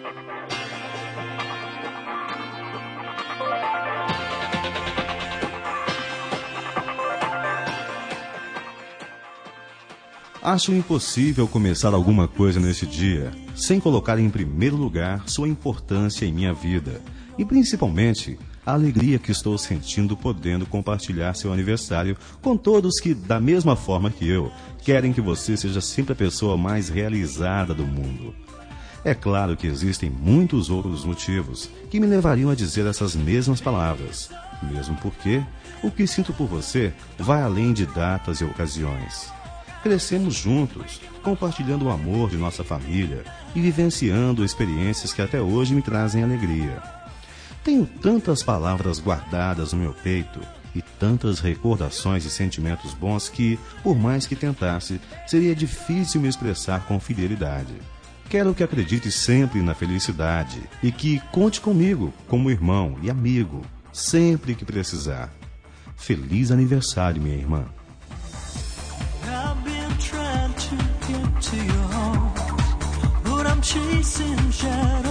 Acho impossível começar alguma coisa nesse dia sem colocar em primeiro lugar sua importância em minha vida e principalmente a alegria que estou sentindo podendo compartilhar seu aniversário com todos que, da mesma forma que eu, querem que você seja sempre a pessoa mais realizada do mundo. É claro que existem muitos outros motivos que me levariam a dizer essas mesmas palavras, mesmo porque o que sinto por você vai além de datas e ocasiões. Crescemos juntos, compartilhando o amor de nossa família e vivenciando experiências que até hoje me trazem alegria. Tenho tantas palavras guardadas no meu peito e tantas recordações e sentimentos bons que, por mais que tentasse, seria difícil me expressar com fidelidade. Quero que acredite sempre na felicidade e que conte comigo como irmão e amigo, sempre que precisar. Feliz aniversário, minha irmã. To your heart, but I'm chasing shadows.